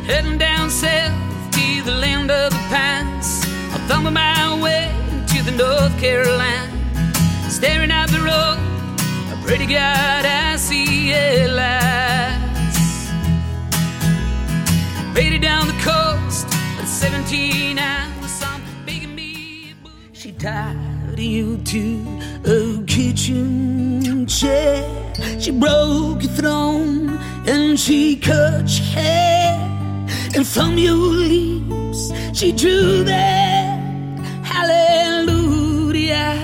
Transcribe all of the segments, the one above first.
heading down south to the land of the pines. I'm thumbing my way to the North Carolina, staring out the road, a pretty God I see at last. Faded down the coast at 17, I was some begging me. She tied you to a kitchen chair. She broke your throne and she cut your hair. And from your lips she drew that hallelujah,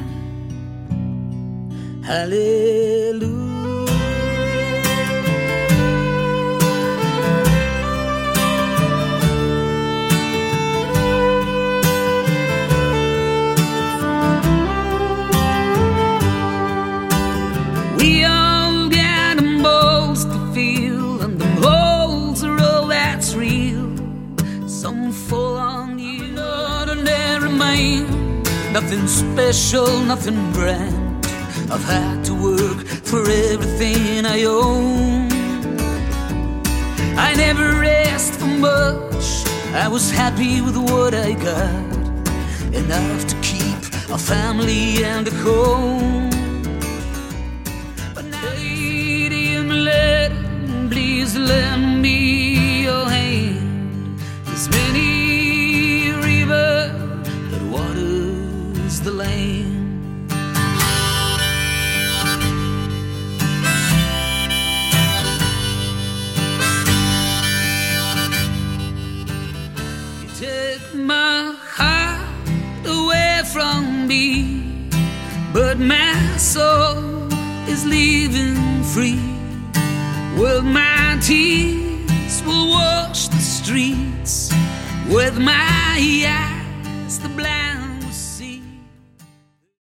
hallelujah. We all got them balls to feel, and the balls are all that's real. Some fall on you, an ordinary man, nothing special, nothing grand. I've had to work for everything I own. I never asked for much, I was happy with what I got, enough to keep a family and a home. Please lend me your hand. There's many a river that waters the land. You take my heart away from me, but my soul is living free. With my tears will wash the streets, with my eyes the blind will see.